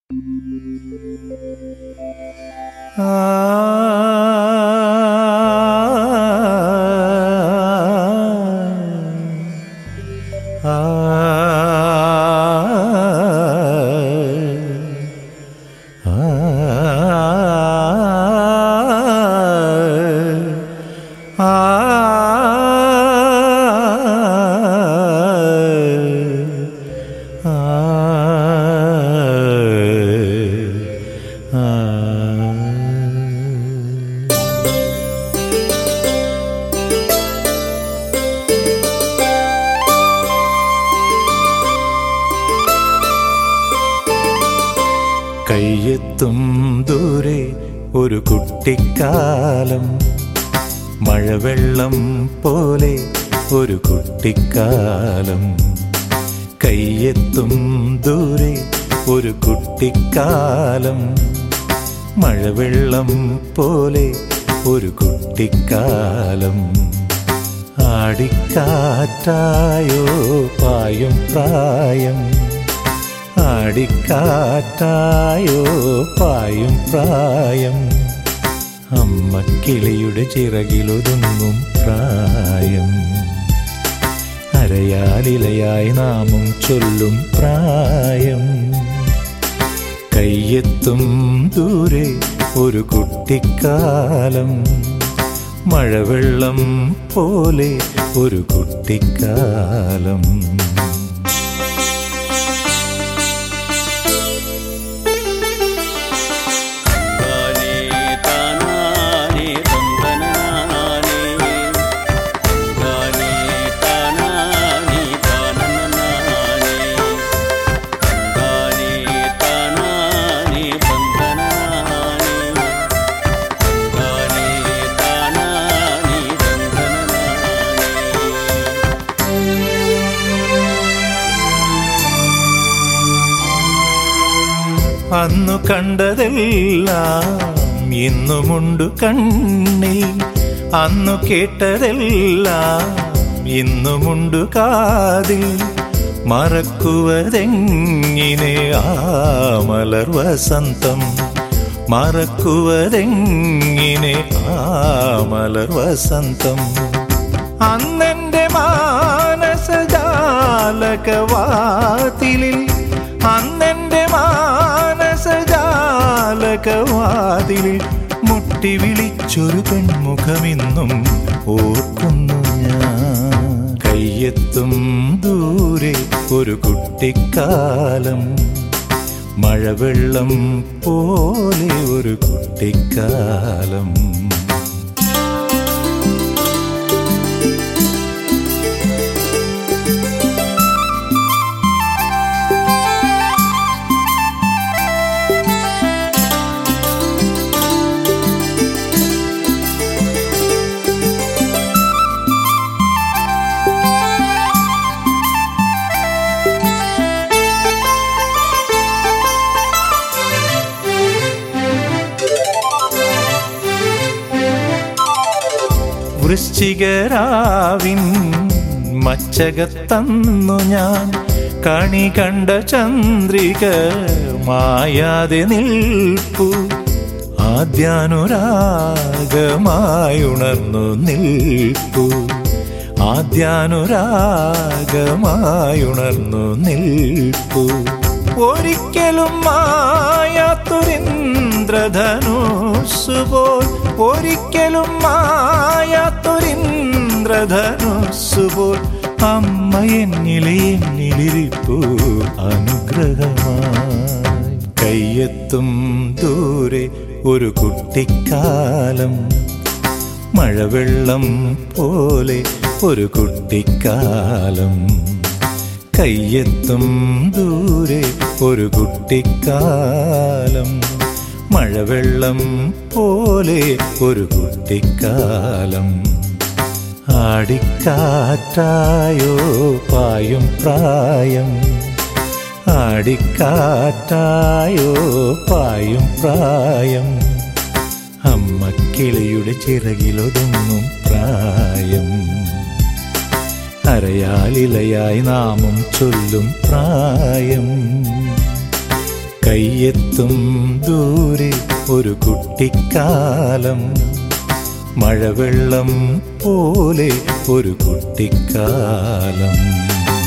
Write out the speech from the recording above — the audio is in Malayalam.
കയ്യെത്തും ദൂരെ ഒരു കുട്ടിക്കാലം, മഴവെള്ളം പോലെ ഒരു കുട്ടിക്കാലം. കയ്യെത്തും ദൂരെ ഒരു കുട്ടിക്കാലം, മഴവെള്ളം പോലെ ഒരു കുട്ടിക്കാലം. ആടിക്കാറ്റായോ പായും പ്രായം, ആടിക്കാറ്റായോ പായും പ്രായം. അമ്മക്കിളിയുടെ ചിറകിലൊതുങ്ങും പ്രായം, അരയാലിലയായി നാമം ചൊല്ലും പ്രായം. കയ്യെത്തും ദൂരെ ഒരു കുട്ടിക്കാലം, മഴവെള്ളം പോലെ ഒരു കുട്ടിക്കാലം. അന്നു കണ്ടതെല്ലാം ഇന്നുമുണ്ടു കണ്ണിൽ, അന്നു കേട്ടതെല്ലാം ഇന്നുമുണ്ടു കാതിൽ. മറക്കുവതെങ്ങിനെ ആ മലർ വസന്തം, മറക്കുവതെങ്ങിനെ ആ മലർ വസന്തം. അന്നെൻ്റെ മാനസജാലകവാതിലിൽ, അന്നെൻ്റെ മാനസജാലകവാതിലിൽ മുട്ടി വിളിച്ചൊരു പെൺമുഖമിന്നും ഓർക്കുന്നു ഞാൻ. കയ്യെത്തും ദൂരെ ഒരു കുട്ടിക്കാലം, മഴവെള്ളം പോലെ ഒരു കുട്ടിക്കാലം. വൃശ്ചികരാവിൻ മച്ചകത്തന്നു ഞാൻ കണി കണ്ട ചന്ദ്രിക മായാതെ നിൽപ്പു. ആദ്യാനുരാഗമായുണർന്നു നിൽപ്പു, ആദ്യാനുരാഗമായുണർന്നു നിൽപ്പു. ഒരിക്കലും മായാത്തൊരിന്ദ്രധനുസ്സുപോൽ, ഒരിക്കലും മായാത്തൊരിന്ദ്രധനുസ്സുപോൽ അമ്മ എന്നിലിരിപ്പു അനുഗ്രഹമായി. കയ്യെത്തും ദൂരെ ഒരു കുട്ടിക്കാലം, മഴവെള്ളം പോലെ ഒരു കുട്ടിക്കാലം. കയ്യെത്തും ദൂരെ ഒരു കുട്ടിക്കാലം, മഴവെള്ളം പോലെ ഒരു കുട്ടിക്കാലം. ആടിക്കാറ്റായോ പായും പ്രായം, ആടിക്കാറ്റായോ പായും പ്രായം. അമ്മക്കിളിയുടെ ചിറകിലൊതുങ്ങും പ്രായം, അരയാലിലയായി നാമം ചൊല്ലും പ്രായം. കയ്യെത്തും ദൂരെ ഒരു കുട്ടിക്കാലം, മഴവെള്ളം പോലെ ഒരു കുട്ടിക്കാലം.